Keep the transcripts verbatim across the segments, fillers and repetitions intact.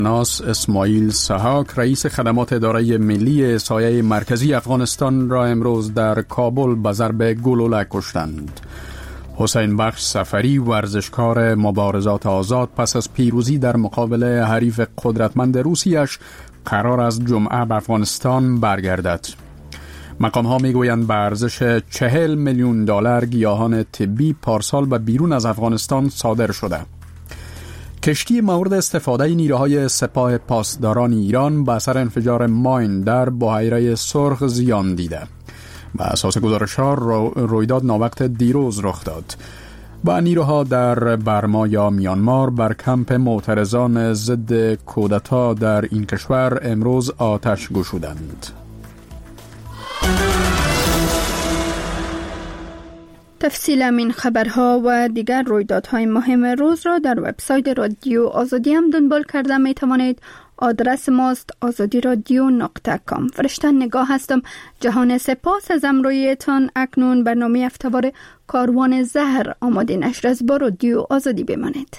ناس اسماعیل سحاک رئیس خدمات اداره ملی سایه مرکزی افغانستان را امروز در کابل به ضرب گلوله کشتند. حسین بخش سفری ورزشکار مبارزات آزاد پس از پیروزی در مقابل حریف قدرتمند روسیش قرار است جمعه به افغانستان برگردد. مقام ها می گویند به ارزش چهل میلیون دلار گیاهان طبی پارسال به بیرون از افغانستان صادر شده. کشتی مورد استفاده نیروهای سپاه پاسداران ایران به اثر انفجار ماین در بحیره سرخ زیان دیده. به اساس گزارش‌ها رو رویداد ناوقت دیروز رخ داد و نیروها در برما یا میانمار بر کمپ معترضان ضد کودتا در این کشور امروز آتش گشودند. تفصیل این خبرها و دیگر رویدادهای مهم روز را در وبسایت رادیو آزادی هم دنبال کرده می توانید. آدرس ماست آزادی رادیو نقطه کام. فرشته نگاه هستم. جهان سپاس از امرویتان. اکنون برنامه هفته‌وار کاروان زهر آماده نشر است. با رادیو آزادی بمانید.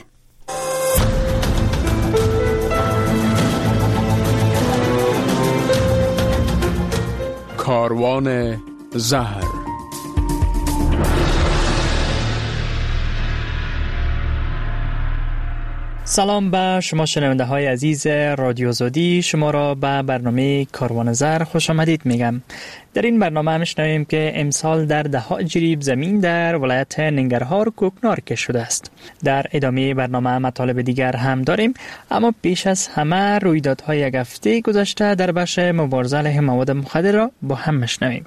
کاروان زهر. سلام به شما شنونده های عزیز رادیو آزادی. شما را به برنامه کاروان زهر خوش آمدید میگم. در این برنامه میشنویم که امسال در ده ها جریب زمین در ولایت ننگرهار کوکنار کشته شده است. در ادامه برنامه مطالب دیگر هم داریم، اما پیش از همه رویدادهای یک هفته گذشته در بخش مبارزه علیه مواد مخدر را با هم میشنویم.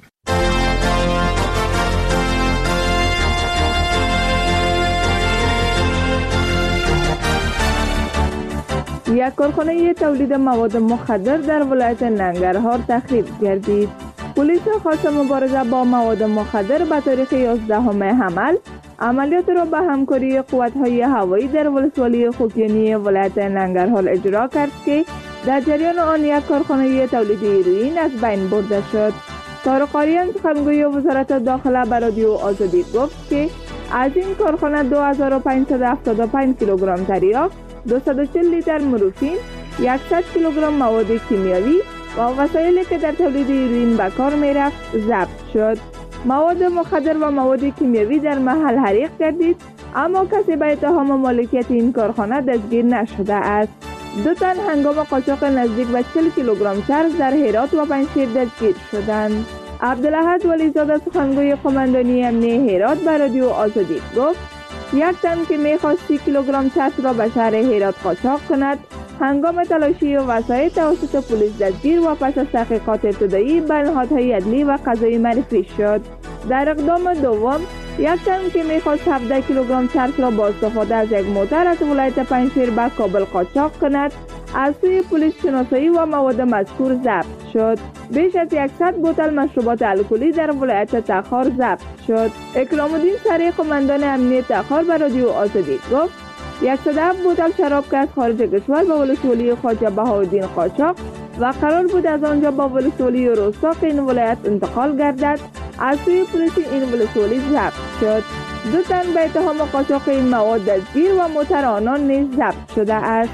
یک کارخانه تولید مواد مخدر در ولایت ننگرهار تخریب گردید. پلیس خاص مبارزه با مواد مخدر به تاریخ یازدهم حمل عملیات را به همکاری قوت‌های هوایی در ولسوالی خوکیانی ولایت ننگرهار اجرا کرد که در جریان آن یک کارخانه تولید هیروئین از بین برده شد. طارق آریان سخنگوی وزارت داخله به رادیو آزادی گفت که از این کارخانه دو هزار و پانصد و هفتاد و پنج کیلوگرم تریاک، دویست و چهل لیتر مورفین، صد کیلوگرم مواد کیمیایی و وسایلی که در تولید هیروئین به کار می رفت ضبط شد. مواد مخدر و مواد کیمیایی در محل حریق گردید، اما کسی به اتهام مالکیت این کارخانه دستگیر نشده است. دو تن هنگام قاچاق نزدیک به چهل کیلوگرم چرس در هرات و پنجشیر دستگیر شدند. عبدالاحد ولیزاده سخنگوی قماندانی امنیه هرات به رادیو آزادی گفت یک تن که می‌خواست سی کیلوگرم چرس را به شهر هرات قاچاق کند، هنگام تلاشی وسایل توسط پلیس دستگیر و پس از تحقیقات ابتدایی به نهادهای عدلی و قضایی معرفی شد. در اقدام دوم، یک تن که می‌خواست هفده کیلوگرم چرس را با استفاده از یک موتر از ولایت پنجشیر به کابل قاچاق کند، از سوی پلیس شناسایی و مواد مذکور ضبط شد. بیش از صد بوتل مشروبات الکلی در ولایت تخار ضبط شد. اکرام الدین سری قماندان امنیه تخار به رادیو آزادی گفت صد و هفت بوتل شراب که از خارج کشور به ولسوالی خواجه بهاءالدین قاچاق و قرار بود از آنجا با ولسوالی رستاق این ولایت انتقال گردد، از سوی پلیس این ولسوالی ضبط شد. دو تن به اتهام قاچاق این مواد دستگیر و موتر آنان نیز ضبط شده است.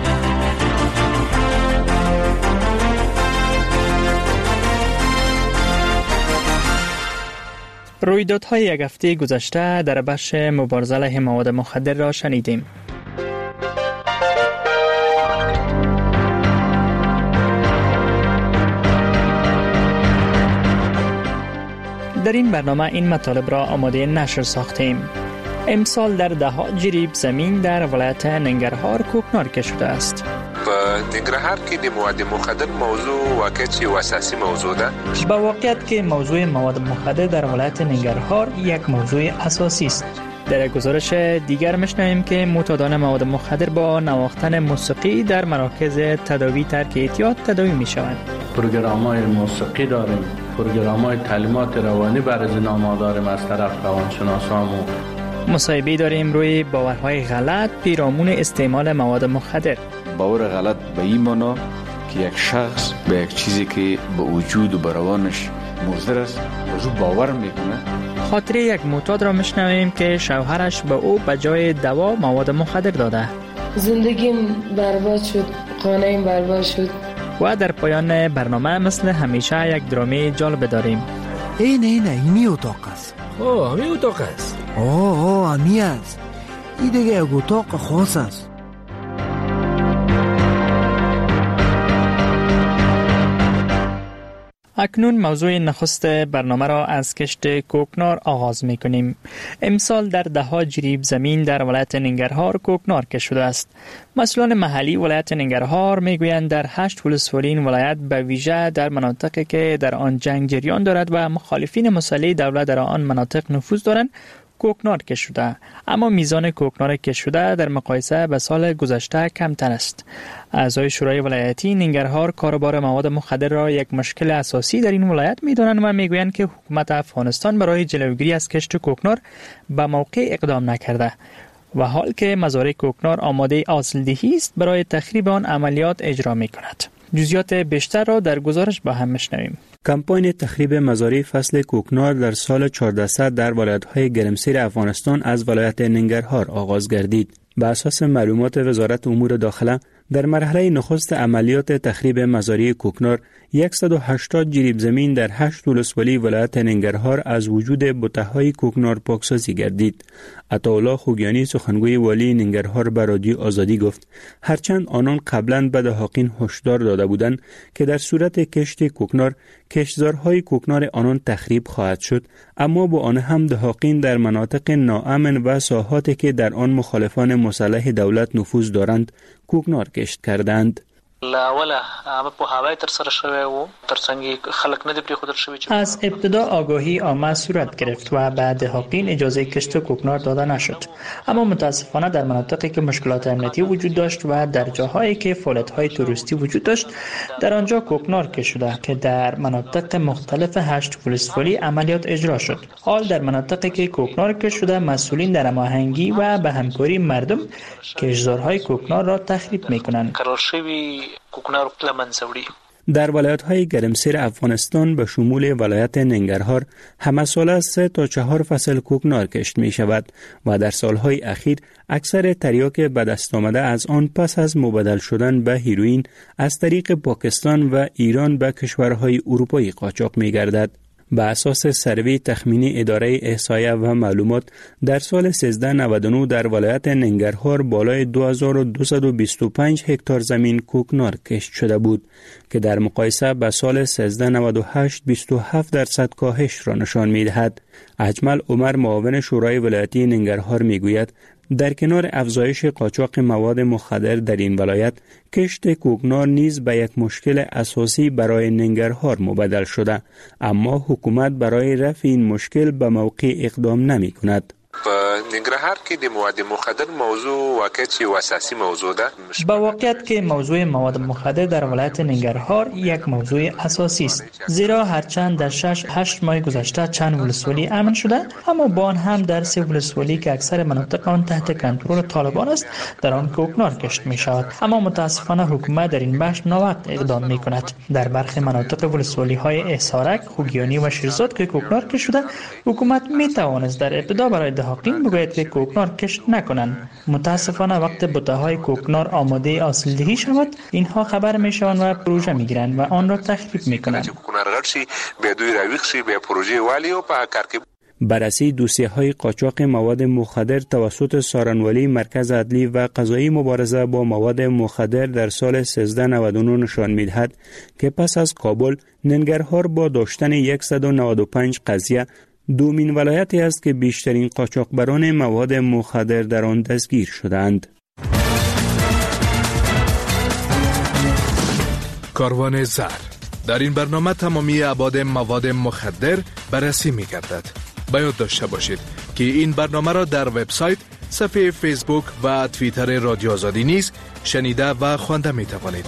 رویدادهای یک هفته گذشته در بخش مبارزه علیه مواد مخدر را شنیدیم. در این برنامه این مطالب را آماده نشر ساختیم. امسال در ده ها جریب زمین در ولایت ننگرهار کوکنار کشته شده است. په ننګرهار کې د مواد مخدر موضوع واقعي و اساسي موضوع ده. با واقعیت که موضوع مواد مخدر در ولایت ننگرهار یک موضوع اساسی است. در گزارش دیگر می‌شنویم که معتادان مواد مخدر با نواختن موسیقی در مراکز تداوی ترک اعتیاد تداوی می‌شوند. پروگرام‌های موسیقی داریم، پروگرام‌های تعلیمات روانی برای زنان داریم از طرف روانشناسان. مصاحبه داریم روی باورهای غلط پیرامون استعمال مواد مخدر. باور غلط به این معنا که یک شخص به یک چیزی که به وجود و به روانش مضر است از او باور میکنه. خاطره یک معتاد را میشنویم که شوهرش به او به جای دوا مواد مخدر داده. زندگیم برباد شد. خانه این برباد شد. و در پایان برنامه مثل همیشه یک درامه جالب داریم. اینه اینه اینی اتاق است. اوه همی اتاق است. اوه اوه همی است. این دیگه یک اتاق خاص است. اکنون موضوع نخست برنامه را از کشت کوکنار آغاز می کنیم. امسال در ده ها جریب زمین در ولایت ننگرهار کوکنار کشت شده است. مسئولان محلی ولایت ننگرهار می گویند در هشت ولسوالی این ولایت به ویژه در مناطقی که در آن جنگ جریان دارد و مخالفین مسلح دولت در آن مناطق نفوذ دارند کوکنار کشت شده، اما میزان کوکنار کشت شده در مقایسه به سال گذشته کمتر است. اعضای شورای ولایتی ننگرهار کاروبار مواد مخدر را یک مشکل اساسی در این ولایت می‌دانند و میگویند که حکومت افغانستان برای جلوگیری از کشت کوکنار به موقع اقدام نکرده و حال که مزارع کوکنار آماده حاصلدهی است برای تخریب آن عملیات اجرا می‌کند. جزئیات بیشتر را در گزارش با هم می‌شنویم. کمپاین تخریب مزارع فصل کوکنار در سال چهاردهصد در ولایت‌های گرمسیر افغانستان از ولایت ننگرهار آغاز گردید. به اساس معلومات وزارت امور داخله در مرحله نخست عملیات تخریب مزارع کوکنار صد و هشتاد جریب زمین در هشت ولسوالی ولایت ننگرهار از وجود بوته‌های کوکنار پاکسازی گردید. عطاالله خوگیانی سخنگوی والی ننگرهار به رادیو آزادی گفت هرچند آنان قبلا به دهاقین هشدار داده بودند که در صورت کشت کوکنار کشتزارهای کوکنار آنان تخریب خواهد شد، اما با آن هم دهاقین در مناطق ناامن و ساحاتی که در آن مخالفان مسلح دولت نفوذ دارند کوکنار کشت کردند. لاوله عامه په هوای تر سره شوی و ترڅنګ خلک نه دی پری خودر شوی. از ابتدا آگاهی عامه صورت گرفت و به دهاقین اجازه کشت کوکنار داده نشد، اما متاسفانه در مناطقی که مشکلات امنیتی وجود داشت و در جاهایی که فعالیت‌های توریستی وجود داشت در آنجا کوکنار کشت شده که در مناطق مختلف هشت ولسوالی عملیات اجرا شد. حال در مناطقی که کوکنار کشت شده مسئولین در هماهنگی و به همکاری مردم کشتزارهای کوکنار را تخریب می‌کنند. در ولایت‌های گرمسیر افغانستان به شمول ولایت ننگرهار همه ساله سه تا چهار فصل کوکنار کشت می شود و در سالهای اخیر اکثر تریاک به دست آمده از آن پس از مبادل شدن به هیروئین از طریق پاکستان و ایران به کشورهای اروپایی قاچاق می گردد. به اساس سروی تخمینی اداره احصایه و معلومات در سال سیزده نود و نه در ولایت ننگرهار بالای دو هزار و دویست و بیست و پنج هکتار زمین کوکنار کشت شده بود که در مقایسه به سال سیزده نود و هشت بیست و هفت درصد کاهش را نشان می‌دهد. اجمل عمر معاون شورای ولایتی ننگرهار میگوید در کنار افزایش قاچاق مواد مخدر در این ولایت کشت کوکنار نیز به یک مشکل اساسی برای ننگرهار مبدل شده، اما حکومت برای رفع این مشکل به موقع اقدام نمی کند. په ننګرهار کې د مواد مخدر موضوع واقعیت یو اساسي موضوع ده. با واقعیت که موضوع مواد مخدر در ولایت ننگرهار یک موضوع اساسی است، زیرا هرچند در شش هشت ماه گذشته چند ولسوالی امن شده، اما با آن هم در سه ولسوالی که اکثر مناطق آن تحت کنترل طالبان است در آن کوکنار کشت می شود، اما متاسفانه حکومت در این بخش ناوقت اقدام می کند. در برخی مناطق ولسوالی های احصارک، خوگیانی و شیرزاد که کوکنار کشت شده، حکومت می توانست در ابتدا برای دهاقین بگوید که کوکنار کشت نکنند. متاسفانه وقت بوته‌های کوکنار آماده حاصلدهی شود اینها خبر می شوند و پروژه می گیرند و آن را تخریب می کنند. بررسی دوسیه‌های قاچاق مواد مخدر توسط سارنوالی مرکز عدلی و قضایی مبارزه با مواد مخدر در سال سیزده نود و نه نشان می‌دهد که پس از کابل ننگرهار با داشتن صد و نود و پنج قضیه دومین ولایتی است که بیشترین قاچاقبران مواد مخدر در آن دستگیر شدند. کاروان زر. در این برنامه تمامی ابعاد مواد مخدر بررسی می گردد. باید داشته باشید که این برنامه را در وبسایت، صفحه فیسبوک و توییتر رادیو آزادی نیز شنیده و خوانده می توانید.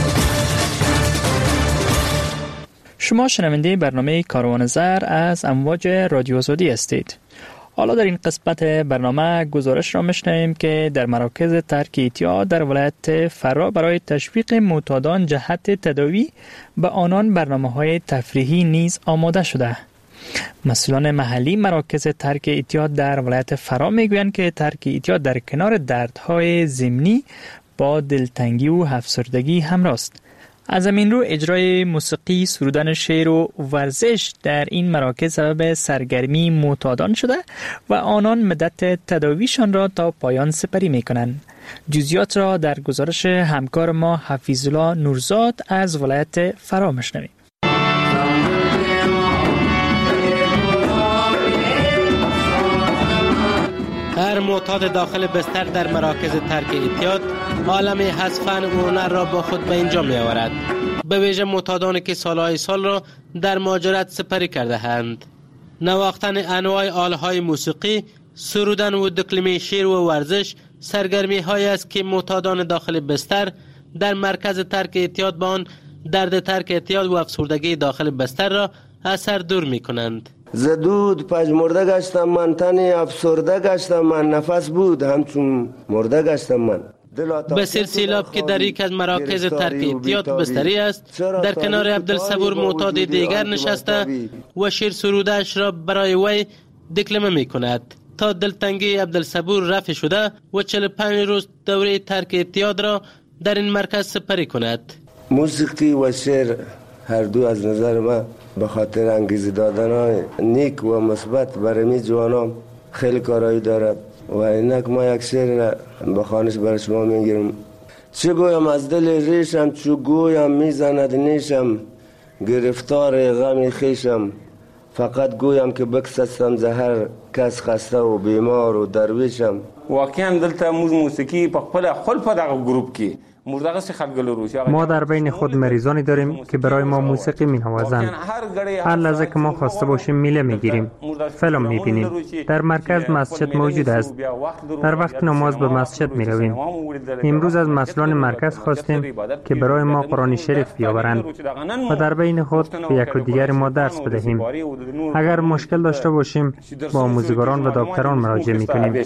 شما شنونده برنامه کاروان زر از امواج رادیو آزادی هستید. حالا در این قسمت برنامه گزارش را میشنویم که در مراکز ترک اعتیاد در ولایت فرا برای تشویق معتادان جهت تداوی به آنان برنامه‌های تفریحی نیز آماده شده. مسئولان محلی مراکز ترک اعتیاد در ولایت فرا میگویند که ترک اعتیاد در کنار دردهای ضمنی با دلتنگی و افسردگی همراه است. از همین رو اجرای موسیقی، سرودن شعر و ورزش در این مراکز سبب سرگرمی معتادان شده و آنان مدت تداویشان را تا پایان سپری می کنند. جزئیات را در گزارش همکار ما حفیظالله نورزاد از ولایت فرا میشنویم. هر معتاد داخل بستر در مراکز ترک اعتیاد عالم حذفن و هنر را با خود به اینجا می آورد. به ویژه معتادانی که سالهای سال را در مهاجرت سپری کرده اند. نواختن انواع آلهای موسیقی، سرودن و دکلمه شعر و ورزش سرگرمی هایی است که معتادان داخل بستر در مرکز ترک اعتیاد با آن درد ترک اعتیاد و افسردگی داخل بستر را از سر دور می کنند. زدود پژمرده گشتم من، تنی افسرده گشتم من، نفس بود همچون مرده گشتم من. بسیار سیلاب که در یک از مراکز ترک اعتیاد بستری است، در کنار عبدالصبور معتاد دیگر نشسته و شعر سروده‌اش را برای وی دکلمه می کند تا دلتنگی عبدالصبور رفع شده و چهل و پنج روز دوره ترک اعتیاد را در این مرکز سپری کند. موسیقی و شعر هر دو از نظر من به خاطر انگیزه دادن نیک و مثبت برای می جوانان خیلی کارایی دارد و اینک ما یک شعر به خوانش برای شما میگیرم. چه گویم از دل ریشم، چه گویم میزند نیشم، گرفتار غم خیشم، فقط گویم که بکسستم زهر کس خسته و بیمار و درویشم. واقعا دلته موز موسیقی په خپل خپل په دغه گروپ کې ما در بین خود مریضانی داریم که برای ما موسیقی می نوازند. هر لحظه که ما خواسته باشیم میله می گیریم، فیلم می بینیم. در مرکز مسجد موجود است. در وقت نماز به مسجد می رویم. امروز از مسئولان مرکز خواستیم که برای ما قرآن شریف بیاورند و در بین خود به یک و دیگر ما درس بدهیم. اگر مشکل داشته باشیم با آموزگاران و دکتران مراجعه می کنیم.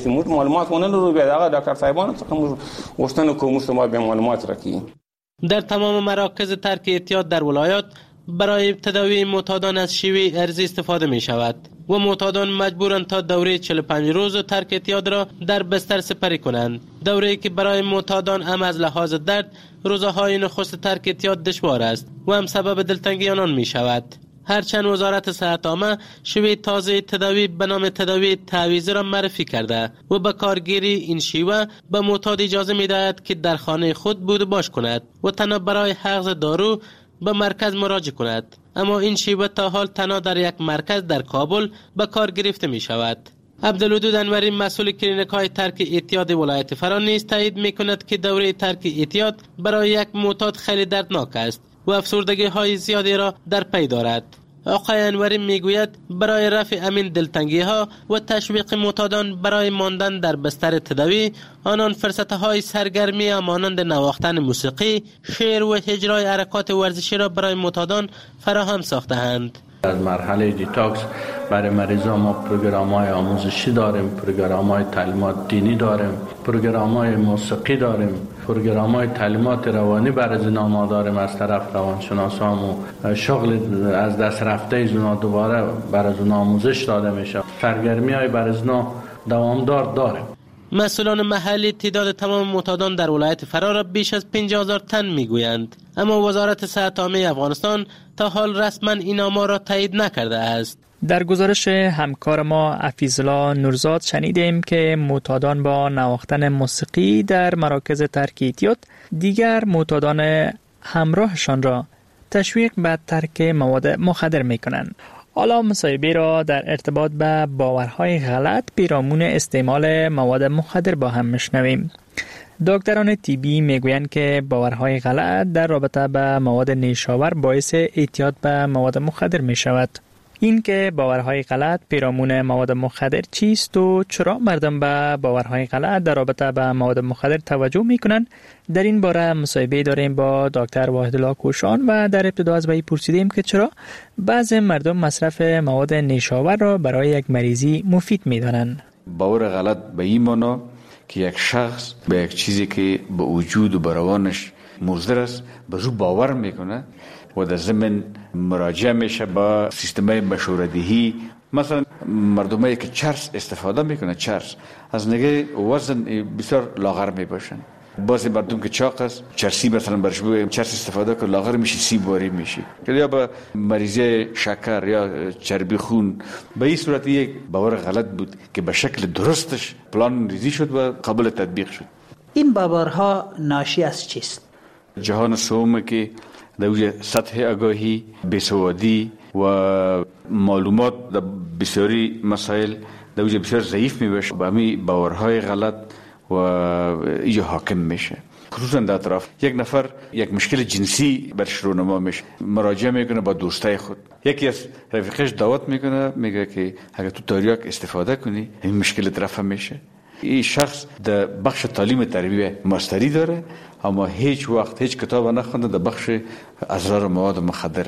در تمام مراکز ترک اعتیاد در ولایات برای تداوی معتادان از شیوه ارزی استفاده می شود و معتادان مجبورند تا دوره چهل و پنج روز ترک اعتیاد را در بستر سپری کنند. دوره‌ای که برای معتادان هم از لحاظ درد روزهای نخست ترک اعتیاد دشوار است و هم سبب دلتنگی آنان می شود. هرچند وزارت صحت عامه شیوه تازه تداوی به نام تداوی تعویضی را معرفی کرده و به کارگیری این شیوه به معتاد اجازه می‌دهد که در خانه خود بود و باش کند و تنها برای حقن دارو به مرکز مراجعه کند، اما این شیوه تا حال تنها در یک مرکز در کابل به کار گرفته می شود. عبدالودود انوری مسئول کلینیک‌های ترک اعتیاد ولایت فرا نیز تایید می‌کند که دوره ترک اعتیاد برای یک معتاد خیلی دردناک است و افسردگی های زیادی را در پی دارد. آقای انوری میگوید برای رفع امین دلتنگی ها و تشویق معتادان برای ماندن در بستر تداوی، آنان فرصت های سرگرمی مانند نواختن موسیقی، شعر و اجرای حرکات ورزشی را برای معتادان فراهم ساخته‌اند. از مرحله دیتاکس برای مریضان ما پروگرام‌های آموزشی داریم، پروگرام‌های تعلیمات دینی داریم، پروگرام‌های موسیقی داریم، پروگرام‌های تعلیمات روانی برای زنا ما داریم از طرف روانشناسان و شغل از دست رفته زنا دوباره برای زنا آموزش داده میشه. سرگرمی‌های برای زنا دوامدار داریم. مسئولان محلی تعداد تمام معتادان در ولایت فرا را بیش از پنجاه هزار تن میگویند، اما وزارت صحت عامه افغانستان تا حال رسما این آمار را تایید نکرده است. در گزارش همکار ما حفیظالله نورزاد شنیدیم که معتادان با نواختن موسیقی در مراکز ترک اعتیاد دیگر معتادان همراهشان را تشویق به ترک مواد مخدر میکنند. حالا مصاحبه را در ارتباط به باورهای غلط پیرامون استعمال مواد مخدر با هم میشنویم. دکتران طبی میگویند که باورهای غلط در رابطه به مواد نیشاور باعث اعتیاد به مواد مخدر می شود. این که باورهای غلط پیرامون مواد مخدر چیست و چرا مردم به باورهای غلط در رابطه به مواد مخدر توجه می کنند، در این باره مصاحبه داریم با دکتر واحدالله کوشان و در ابتدا از وی پرسیدیم که چرا بعضی مردم مصرف مواد نیشاور را برای یک مریضی مفید می دانند. باور غلط به این معنا که یک شخص به یک چیزی که به وجود و به روانش مضر است به رو باور میکنه و در ضمن مراجعه میشه با سیستمای مشوره‌دهی. مثلا مردمایی که چرس استفاده میکنه، چرس از نگاه وزن بسیار لاغر میباشن بعضی مردم که چاق است چرسی مثلا برش بگویم چرس استفاده کنه لاغر میشه سیب باری میشه یا با مریضی شکر یا چربی خون. به این صورت یک باور غلط بود که به شکل درستش پلان ریزی شد و قابل تطبیق شد. این باورها ناشی از چیست؟ جهان سوم که در سطح آگاهی، بیسوادی و معلومات در بسیاری مسائل در بسیار ضعیف میباشه، با همین باورهای غلط و اینجا حاکم میشه. خصوصا در اطراف یک نفر یک مشکل جنسی برش رونما میشه، مراجعه میکنه با دوستای خود، یکی از رفیقش دعوت میکنه میگه که اگر تو تریاک استفاده کنی این مشکل رفع میشه. این شخص در بخش تعلیم تربیه ماستری داره اما هیچ وقت هیچ کتاب نخونده در بخش اضرار مواد مخدر.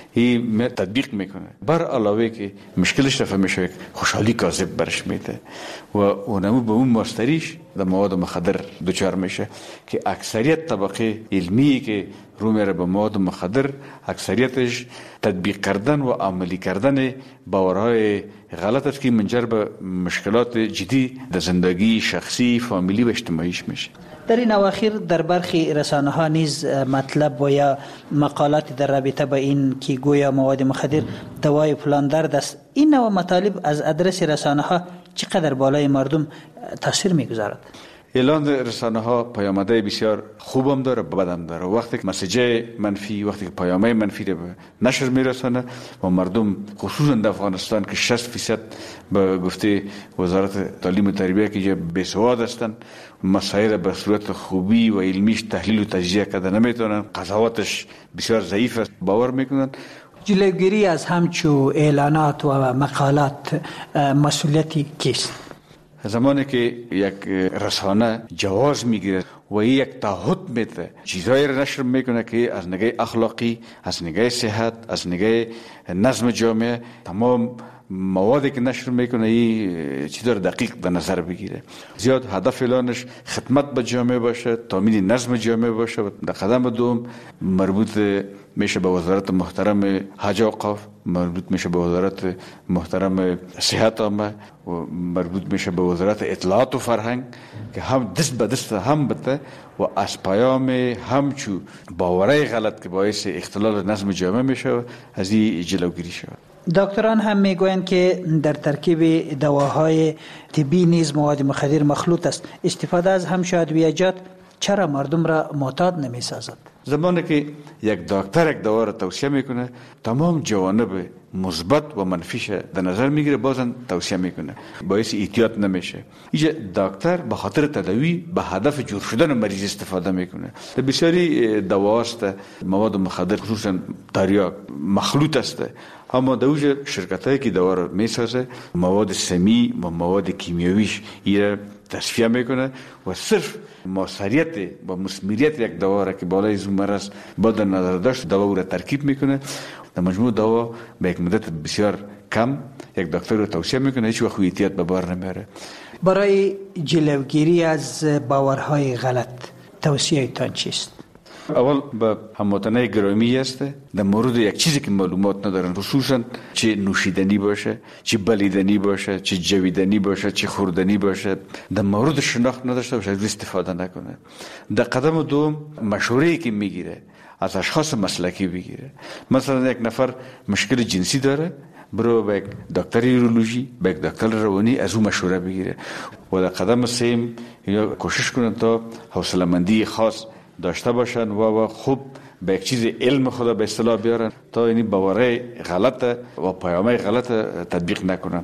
این تطبیق میکنه، بر علاوه که مشکلش رفع میشه خوشحالی کاذب برش میده و اونمو به اون ماستریش در مواد مخدر دچار میشه که اکثریت طبقه علمی که رو میره به مواد مخدر اکثریتش تطبیق کردن و عملی کردن باورهای غلط است که منجر به مشکلات جدی در زندگی شخصی، فامیلی و اجتماعیش میشه. در این اواخر در برخی رسانه ها نیز مطلب و یا مقالات در رابطه با این که گویا مواد مخدر دوای فلان درد است، این نوع مطالب از ادرس رسانه ها چقدر بالای مردم تاثیر میگذارد؟ اعلان رسانه ها پیامده بسیار خوبم داره، بدم داره. وقتی که مسیج منفی، وقتی که پیامه منفی رو نشر میرسانه و مردم خصوصا در افغانستان که شصت فیصد به گفته وزارت تعلیم و تربیه که بیسواد هستند، مسائل به صورت خوبی و علمیش تحلیل و تجزیه کرده نمیتونن، قضاوتش بسیار ضعیف است، باور میکنن. جلوگیری از همچو اعلانات و مقالات مسئولیتی کیست؟ زمانی که یک رسانه جواز میگیره و یک تعهد میده، چیزایی را نشر میکنه که از نگاه اخلاقی، از نگاه صحت، از نگاه نظم جامعه، تمام موادی که نشر میکنه این چیزا را دقیق در نظر بگیره. زیاد هدف اعلانش خدمت به جامعه باشه، تامین نظم جامعه باشه. در قدم دوم مربوط میشه به وزارت محترم حج و اوقاف، مربوط میشه به وزارت محترم صحت عامه و مربوط میشه به وزارت اطلاعات و فرهنگ که هم دست به دست هم بده و از پیام همچو باورای غلط که باعث اختلال نظم جامعه میشه از این جلوگیری شود. دکتران هم میگویند که در ترکیب دواهای طبی نیز مواد مخدر مخلوط است. استفاده از همچو ادویه‌جات چرا مردم را معتاد نمیسازد؟ زمانی که یک دکتر یک دوا را توصیه میکنه تمام جوانب مثبت و منفیش در نظر میگیره، بازم توصیه میکنه، باعث احتیاط نمیشه. اینجا دکتر به خاطر تداوی به هدف جور شدن مریض استفاده میکنه. در بسیاری دواست مواد مخدر خصوصا تریاک مخلوط است، اما دوجه شرکتایی که دوا را میسازه مواد سمی و مواد کیمیاییش ایره تصفیه میکنه و صرف موثریت و مثمریت یک دوا را که بالای از اون مرض با در نظر داشت دوا را ترکیب میکنه. در مجموع دوا به یک مدت بسیار کم یک دکتر رو توصیه میکنه، هیچ وقت احتیاط به بار نمیاره. برای جلوگیری از باورهای غلط توصیه تان چیست؟ اول به هموطنای گرامی است در مورد یک چیزی که معلومات ندارن، خصوصا چه نوشیدنی باشه، چه بلیدنی باشه، چه جویدنی باشه، چه خوردنی باشه، در مورد شناخت نداشته باشه از استفاده نکنه. در قدم دوم مشوره‌ای که میگیره از اشخاص مسلکی بگیره. مثلا یک نفر مشکل جنسی داره، برو به یک دکتر یورولوژی، به یک دکتر روانی از اون مشوره بگیره. و در قدم سوم اینا کوشش کنن تا حوصله‌مندی خاص داشته باشن و خوب به یک چیز علم خدا به اصطلاح بیارن تا این باوره غلط و پیامه غلط تطبیق نکنن.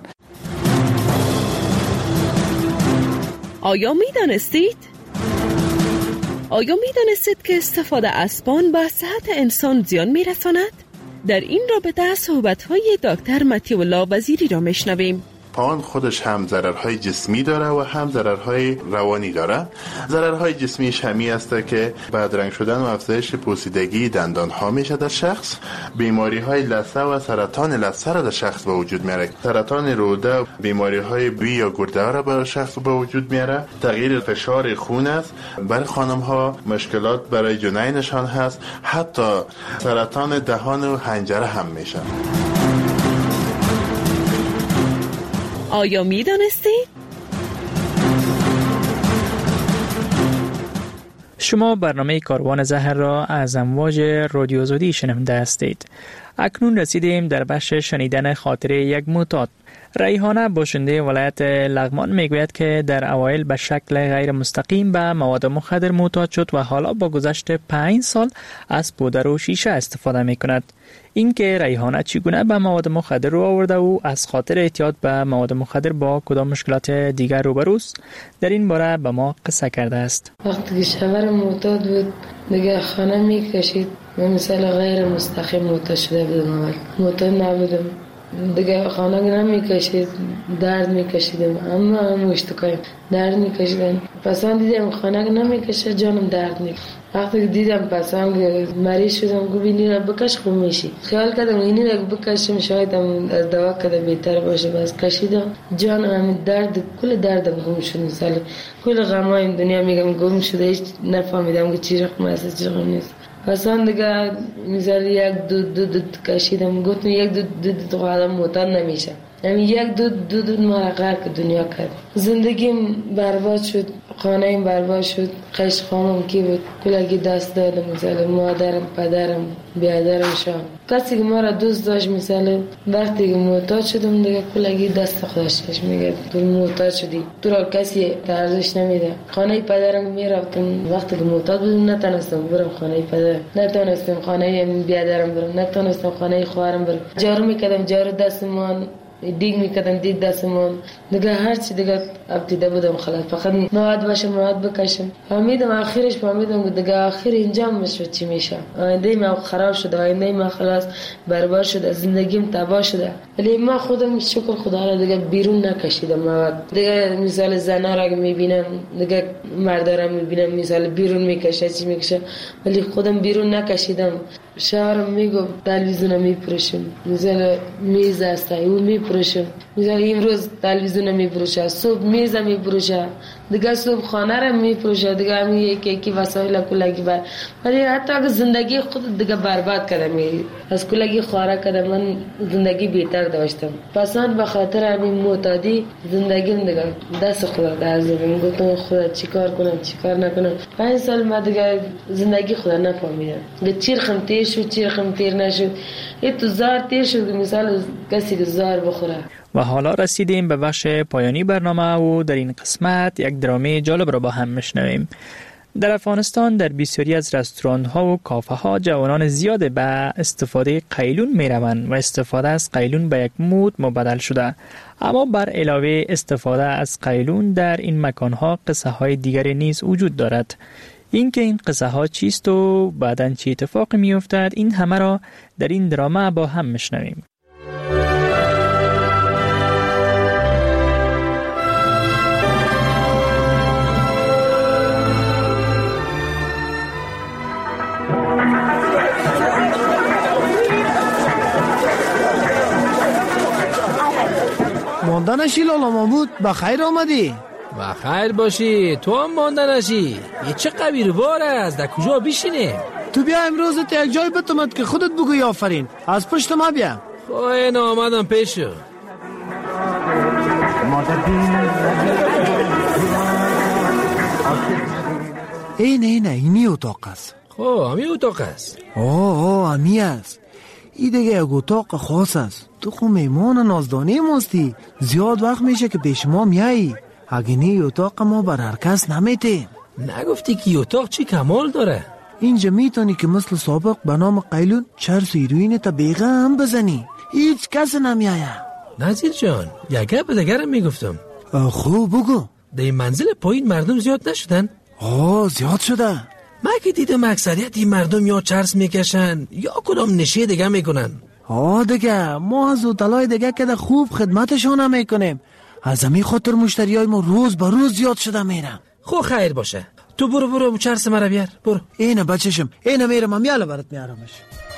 آیا می دانستید؟ آیا می دانستید که استفاده از پان به صحت انسان زیان می رساند؟ در این رابطه صحبت‌های دکتر مطیع الله وزیری را میشنویم. پان خودش هم ضررهای جسمی داره و هم ضررهای روانی داره. ضررهای جسمیش همی است که بدرنگ شدن و افزایش پوسیدگی دندان ها میشه در شخص، بیماری های لثه و سرطان لثه را در شخص به وجود میاره، سرطان روده، بیماری های بی یا گرده را بر شخص به وجود میاره، تغییر فشار خون است، برای خانم ها مشکلات برای جنینشان هست، حتی سرطان دهان و حنجره هم میشه. آیا می دانستی؟ شما برنامه کاروان زهر را از امواج رادیو آزادی شنونده هستید. اکنون رسیدیم در بخش شنیدن خاطره یک معتاد. ریحانه باشنده ولایت لغمان میگوید که در اوایل به شکل غیر مستقیم به مواد مخدر معتاد شد و حالا با گذشت پنج سال از پودر و شیشه استفاده می کند. این که ریحانه چگونه به مواد مخدر رو آورده و از خاطر اعتیاد به مواد مخدر با کدام مشکلات دیگر روبروست، در این باره به ما قصه کرده است. وقتی که شوهر معتاد بود دیگه خانه میکشید و مثلا غیر مستقیم معتاد شده بودم. اول معتاد نبودم دیگه، خانه نمیکشید، درد میکشیدم، اما هم اشتکایم درد میکشیدم. پس هم دیدم خانه نمیکشه جانم درد میکشه. وقتی که دیدم پس هم مریض شدم گو بینی را بکش خوب میشی. خیال کردم اینی را بکشم شاید هم از دوا کده بهتر باشه. بس کشیدم جانم هم درد کل دردم گم شد. مثلا کل غمای دنیا میگم گم شده، هیچ نفهمیدم که چی رقم است چی رقم نیست. پسان دیگه مثلا یک دو دو دو کشیدم، گفتم یک دو دو دو آدم معتاد نمیشه. یعنی یک دو دو دو مرا غرق دنیا کرد. زندگیم برباد شد، خانه‌ام برباد شد، قش خانم کی بود کلگی دست دادم، مثلا مادرم، پدرم، بیادرم شام. کسی که ما را دوست داشت مثلا وقتی که معتاد شدم دیگه کلگی دست خودش میگه تو معتاد شدی، تو را کسی ارزش نمیده. خانه پدرم میرفتم وقتی که معتاد بودم، نتونستم برم خانه پدر، نتونستم خانه بیادرم برم، نتونستم خانه خواهرم برم. جارو میکردم جارو دستمان، دیگ میکردم دیگ دستمان دیگه، هر چی دیگه ابتدا بودم خلاص فقط مواد باشه مواد بکشم. فهمیدم آخرش فهمیدم دیگه آخر اینجا میشه چی میشه. آینده ما خراب شده، آینده ما خلاص برباد شده، زندگیم تباه شده. ولی ما خودم شکر خدا را دیگه بیرون نکشیدم مواد. دیگه مثال زنا را میبینم دیگه مردا را میبینم مثال بیرون میکشه چی میکشه، ولی خودم بیرون نکشیدم. شوهرم میگو تلویزیون میپروشم، مثلا میز است او میپروشم، مثلا امروز تلویزیون میپروشه، صبح میز میپروشه، دیگه صبح خانه را میپروشه، دیگه همین یکی یکی وسایل کلگی بر. ولی حتی که زندگی خود دیگه برباد کردم، از کلگی خاره کردم. من زندگی بهتر داشتم. پسند به خاطر همین معتادی زندگیم دیگه دست خدا در زدم. گفتم خدا چیکار کنم چیکار نکنم. پنج سال ما دیگه زندگی خدا نفهمیدم دیگه، چیرخم تیر شد چیرخم تیر نشد. این تو زار تیر شد مثال کسی که زار بخوره. و حالا رسیدیم به بخش پایانی برنامه و در این قسمت یک درامه جالب را با هم میشنویم. در افغانستان در بسیاری از رستوران ها و کافه ها جوانان زیاد به استفاده قیلون می روند و استفاده از قیلون به یک مود مبدل شده. اما بر علاوه استفاده از قیلون در این مکان ها قصه های دیگری نیز وجود دارد. این که این قصه ها چیست و بعداً چه اتفاقی می افتد، این همه را در این درامه با هم میشنویم. مانده نشی لالا محمود، بخیر آمدی. بخیر باشی، تو هم مانده نشی. یه چه قبیر بار است، در کجا بشینیم؟ تو بیا امروز تا یک جای بتمد که خودت بگوی آفرین. از پشت ما بیا. خواهی آمدم پیشو. اینه اینه اینی اتاق است. خب همی اتاق است. آه آه همی است. این دیگه یک اتاق خاص است. تو خو میمان نازدانی ماستی، زیاد وقت میشه که پیش ما میایی. اگه نی اتاق ما بر هر کس نمیتیم. نگفتی که اتاق چی کمال داره؟ اینجا میتونی که مثل سابق به نام قیلون چرس و هیروین تا بیغه هم بزنی، هیچ کس نمیایه. نظیر جان یک گپ دیگرم میگفتم. خوب بگو. در این منزل پایین مردم زیاد نشدن؟ آه زیاد شده. من که دیدم اکثریت این مردم یا چرس میکشن یا کدام نشه دیگه میکنن. آه دیگه ما از اوتلای دیگه که خوب خدمتشون میکنیم. از همین خاطر مشتری های ما روز به روز زیاد شده میرن. خو خیر باشه، تو برو برو چرس مرا بیار. برو. اینه بچشم، اینه میرم، هم یالا برات میارمش.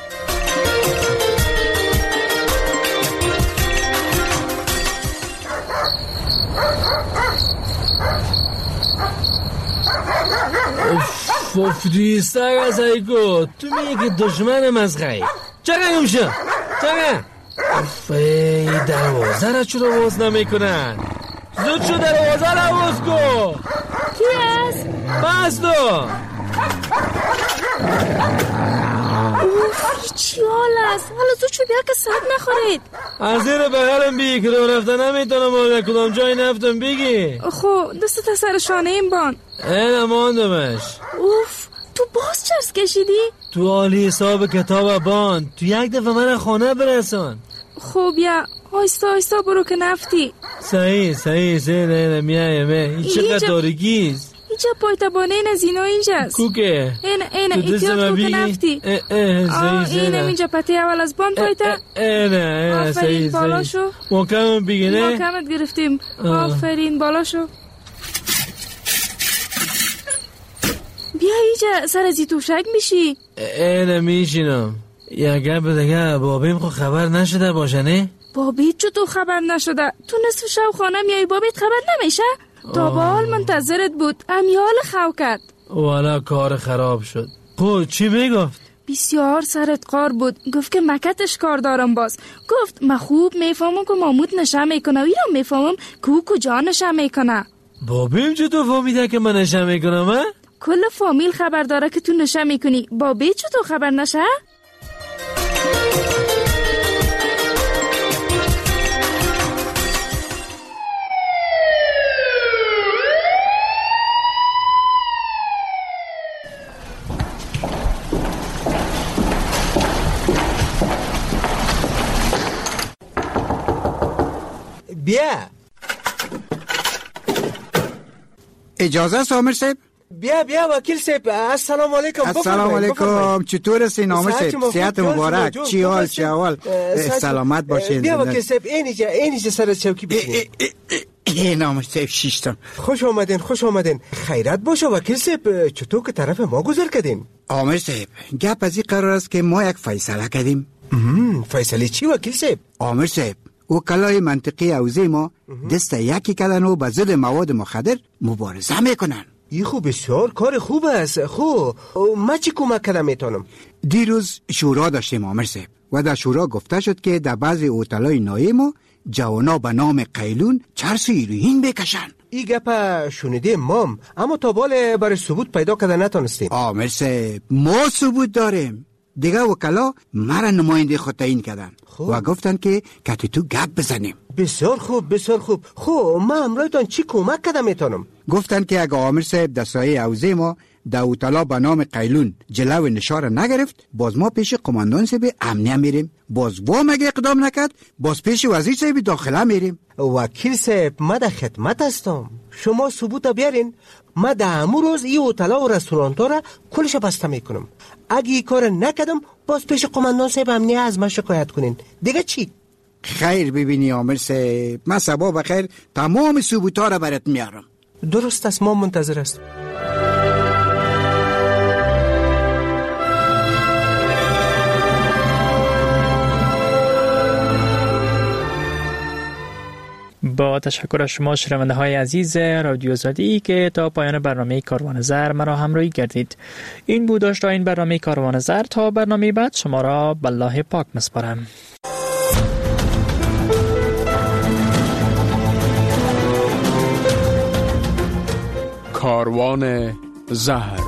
اف اف دیستر از ایگو، تو میگی دشمنم از غیر. چقدر یومشم چقدر اف ای دروازه را چرا باز نمیکنن؟ زود شو دروازه را باز کن. کی است؟ بس تو اوف چی حال است؟ حالا زود شو بیا که سرد نخورید. از این بغلم بی که رو رفتن نمیتونم آقا کدام جای نفتم بگی. خب دست سر شانه این بان. این ماندمش. اوف تو باز چرس کشیدی؟ تو عالی حساب کتاب بان تو یک دفعه من خانه برسان. خب یا آیستا آیستا برو که نفتی. صحیح صحیح صحیح نه میایم این چقدر تاریکیست. اینجا پایتبانه این از اینا اینجاست. کوکه این این ایتیاد کوکه نفتی. آه اینم اینجا پتی اول از بان پایتا. اینه آفرین بالا شو. محکمت بگینه محکمت گرفتیم. آفرین بالا شو. بیا اینجا سر از توشک میشی. اینه میشینم. یا گپ دیگه بابیم خو خبر نشده باشه نه؟ بابیت چطور خبر نشده؟ تو نصف شب خانه میای بابیت خبر نمیشه؟ تا به حال منتظرت بود امیال خو کرد. والا کار خراب شد. خب چی میگفت؟ بسیار سرت قار بود. گفت که مکتش کار دارم باز. گفت من خوب میفهمم که مامود نشه میکنه و ایرا میفهمم که او کجا نشه میکنه. بابیم چطور فهمیده که من نشه میکنم ها؟ کل فامیل خبر داره که تو نشه میکنی. بابی چطور خبر نشه؟ بیا اجازه است عامر صاحب؟ بیا بیا وکیل صاحب. السلام علیکم. السلام علیکم. چطور هستین عامر صاحب؟ صحت مبارک. چی حال چی احوال؟ سلامت باشین. بیا وکیل صاحب اینجا اینجا سر چوکی بشین. این عامر صاحب شیشتم. خوش آمدین خوش آمدین. خیرت باشه وکیل صاحب. چطور که طرف ما گذر کردین؟ عامر صاحب گپ از این قرار است که ما یک فیصله کردیم. فیصله چی وکیل صاحب؟ عامر صاحب وکلای منطقی حوزه ما دست یکی کردن و به ضد مواد مخدر مبارزه میکنن. این خوب بسیار کار خوب است. خب ما چی کمک کردم میتونم؟ دیروز شورا داشتیم عامر صاحب و در شورا گفته شد که در بعضی هتل‌های نایه ما جوانا به نام قیلون چرس و هیروئین بکشن. این گپ شنیده مام اما تا بال برای ثبوت پیدا کرده نتونستیم. عامر صاحب ما ثبوت داریم. دیگه وکلا مرا نماینده خود تعیین کردن و گفتن که کت تو گپ بزنیم. بسیار خوب بسیار خوب. خب ما امرایتان چی کمک کردم میتونم؟ گفتن که اگه عامر صاحب در سایه حوزه ما در هتل به نام قیلون جلو نشار نگرفت باز ما پیش قماندان صاحب امنیه میریم. باز وام اگه اقدام نکرد باز پیش وزیر صاحب داخله میریم. وکیل صاحب ما در خدمت هستم. شما ثبوت بیارین. ما در همون روز این هتل‌ها و رستوران‌ها را کلش بسته میکنم. اگه این کار نکردم باز پیش قماندان صاحب امنیه از ما شکایت کنین. دیگه چی؟ خیر ببینی عامر صاحب من صبح بخیر تمام ثبوت‌ها را برات میارم. درست است ما منتظر است. با تشکر از شما شنونده های عزیز رادیو آزادی که تا پایان برنامه کاروان زر مرا همراهی کردید. این بود داشته این برنامه کاروان زر. تا برنامه بعد شما را به الله پاک مسپارم. کاروان زهر.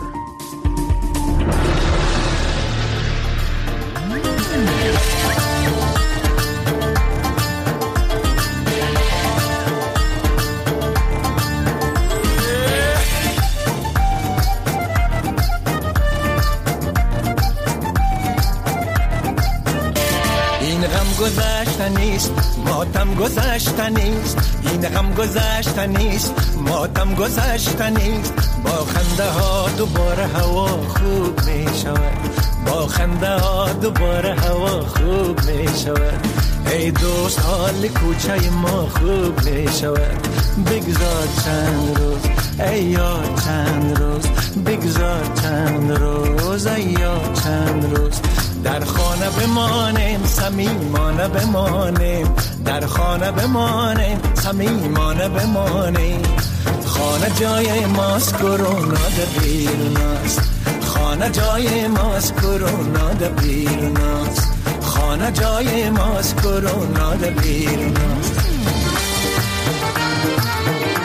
گذشته نیست ماتم گذشته نیست این غم گذشته نیست ماتم گذشته نیست با خنده ها دوباره هوا خوب می شود با خنده ها دوباره هوا خوب می شود ای دوست حال کوچه ما خوب می شود بگذار چند روز ای یاد چند روز بگذار چند روز ای یاد چند روز در خانه بمانیم صمیمانه بمانیم در خانه بمانیم صمیمانه بمانیم خانه جای ماست کرونا در بیرون است خانه جای ماست کرونا در بیرون است خانه جای ماست کرونا در بیرون است